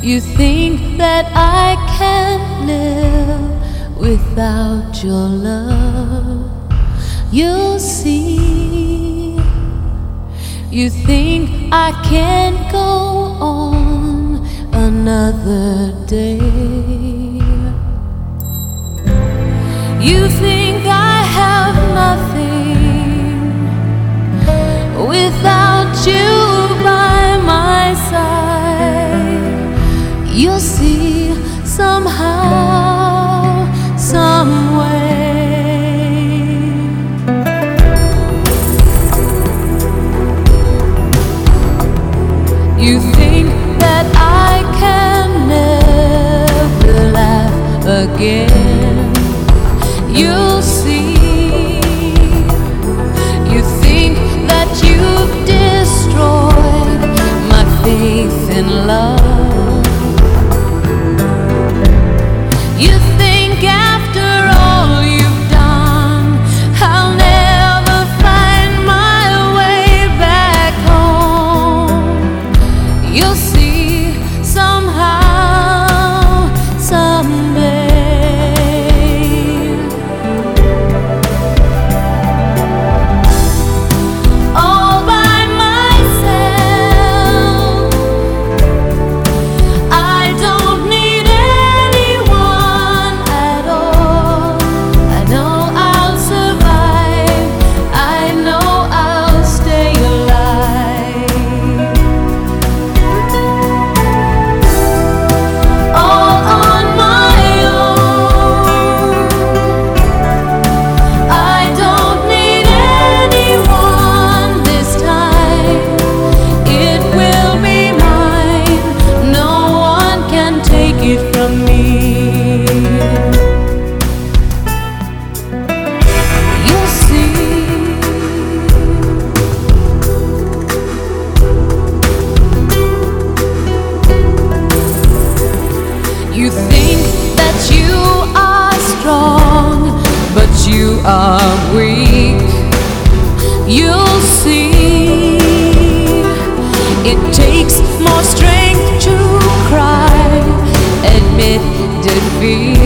You think that I can't live without your love. You'll see. You think I can't go on another day. You think I have nothing without you by my side. You'll see somehow, some way. You think that I can never laugh again. You'll see. You think that you've destroyed my faith in love. You think after all you've done, I'll never find my way back home. You'll see somehow, someday. You think that you are strong, but you are weak. You'll see. It takes more strength to cry, admit defeat.